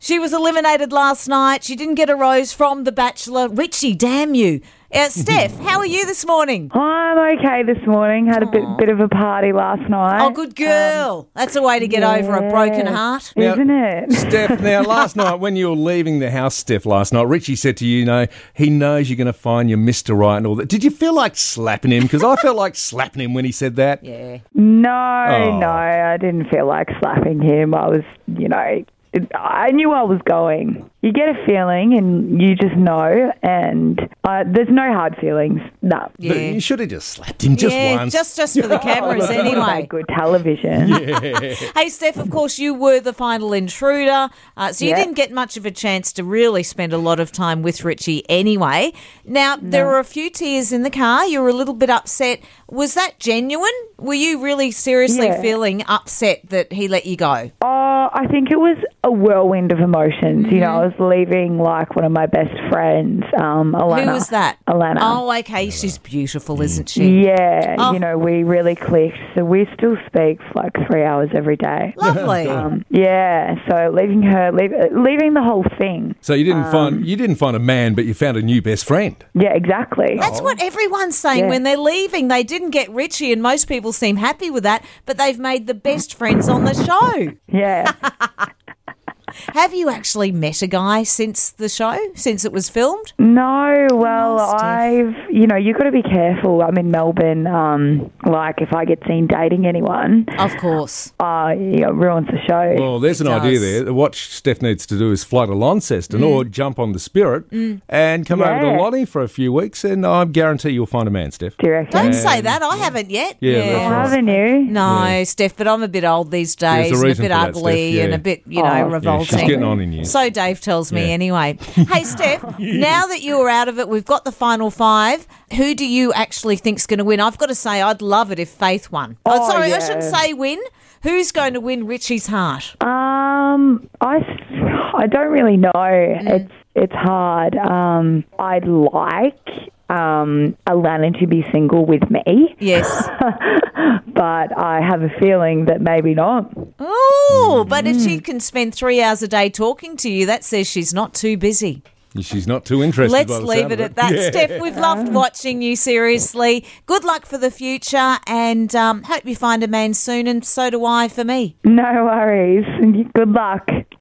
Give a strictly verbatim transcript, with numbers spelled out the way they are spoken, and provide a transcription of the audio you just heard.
She was eliminated last night. She didn't get a rose from The Bachelor. Richie, damn you. Uh, Steph, how are you this morning? I'm okay this morning. Had a bit, bit of a party last night. Oh, good girl. Um, That's a way to get yeah, over a broken heart. Now, isn't it? Steph, now last night when you were leaving the house, Steph, last night, Richie said to you, you know, he knows you're going to find your Mister Right and all that. Did you feel like slapping him? Because I felt like slapping him when he said that. Yeah. No, Oh. no, I didn't feel like slapping him. I was, you know, I knew I was going. You get a feeling and you just know, and uh, there's no hard feelings. No. Yeah. But you should have just slapped him just yeah, once. just, just for the cameras anyway. Good television. Yeah. Hey, Steph, of course, you were the final intruder, uh, so you Yeah. didn't get much of a chance to really spend a lot of time with Richie anyway. Now, there were a few tears in the car. You were a little bit upset. Was that genuine? Were you really seriously Yeah. feeling upset that he let you go? Oh, I think it was a whirlwind of emotions. You know, I was leaving like one of my best friends, um, Alana. Who was that? Alana. Oh, okay. She's beautiful, isn't she? Yeah, Oh. you know, we really clicked. So we still speak for like three hours every day. Lovely. Um, yeah, so leaving her, leave, leaving the whole thing. So you didn't find you didn't find a man, but you found a new best friend. Yeah, exactly. That's what everyone's saying Yeah. when they're leaving. They didn't get Richie, and most people seem happy with that, but they've made the best friends on the show. Yeah. Have you actually met a guy since the show, since it was filmed? No, well, Oh, Steph. I've, you know, you've got to be careful. I'm in Melbourne. Um, like, if I get seen dating anyone, Of course. uh, you know, it ruins the show. Well, there's an It idea does. there. What Steph needs to do is fly to Launceston or jump on the Spirit and come over to Yeah. Lonnie for a few weeks, and I guarantee you'll find a man, Steph. Do you reckon? Don't say that. I haven't yet. Yeah, that's Oh, right. haven't you? No, Steph, but I'm a bit old these There's a days, and a reason bit for that, ugly, Steph, and yeah. a bit, you Oh. know, Yeah, Yeah, revolting. she's getting on in you. So Dave tells me Yeah. anyway. Hey, Steph, now that you're out of it, we've got the final five. Who do you actually think's going to win? I've got to say, I'd love it if Faith won. Oh, Oh, sorry, I yeah. shouldn't say win. Who's going to win Richie's heart? Um, I, I don't really know. It's it's hard. Um, I'd like um, Alana to be single with me, Yes. but I have a feeling that maybe not. Oh, but if she can spend three hours a day talking to you, that says she's not too busy. She's not too interested. Let's by the leave sound it of at that. Yeah. Steph, we've loved watching you, seriously. Good luck for the future, and um, hope you find a man soon, and so do I for me. No worries. Good luck.